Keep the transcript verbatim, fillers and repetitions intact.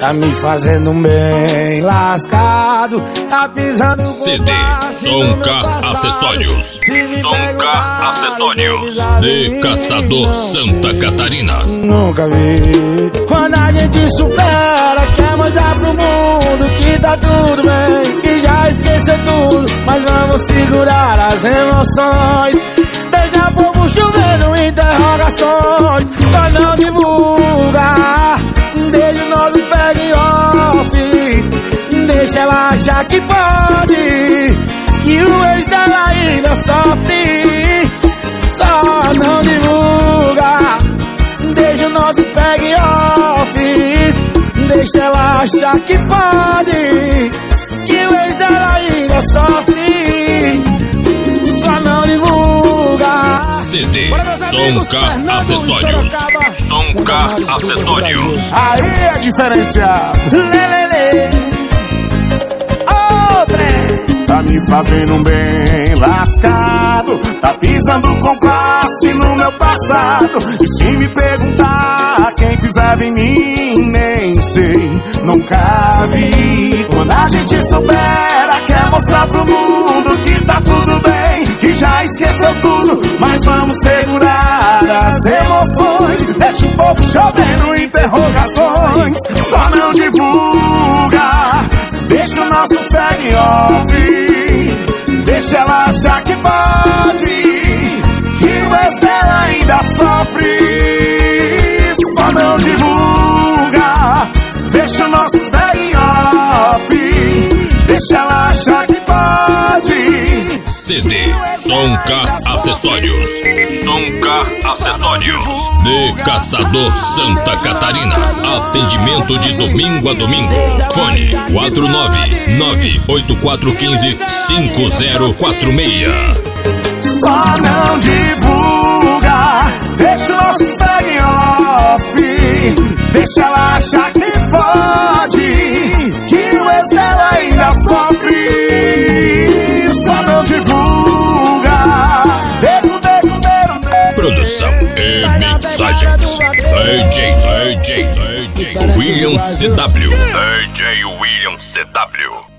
tá me fazendo bem lascado, tá pisando com C D Soncar Acessórios. Soncar Acessórios de Caçador, Santa Catarina. Nunca vi. Quando a gente supera, quer mostrar pro mundo que tá tudo bem, que já esqueceu tudo, mas vamos segurar as emoções. Deixa o povo chovendo interrogações, só não divulga. Deixa o nosso peg off, deixa ela achar que pode, que o ex dela ainda sofre. Só não divulga. Deixa o nosso peg off, deixa ela achar que pode, que o ex dela ainda sofre. Só não divulga. C D Soncar Acessórios. Soncar Acessórios. Aí é diferencial. Lelele. Tá me fazendo bem lascado, tá pisando com classe no meu passado. E se me perguntar quem pisava em mim, nem sei, nunca vi. Quando a gente supera, quer mostrar pro mundo que tá tudo bem, que já esqueceu tudo, mas vamos segurar as emoções. Deixa o povo chovendo interrogações, só não divulga. Deixa o nosso peg off, deixa ela achar que pode, que o ex dela ainda sofre. Só não divulga. Deixa o nosso peg off, deixa ela achar que pode. C D Soncar Acessórios. Soncar Acessórios de Caçador, Santa Catarina. Atendimento de domingo a domingo. Fone quatro nove nove oito quatro um cinco cinco zero quatro seis. Só não divulga. Deixa o nosso peg off, deixa ela achar que pode, que o ex dela ainda sofre. Só não divulga. Produção e mixagens D J, D J, D J William C W. D J William C W.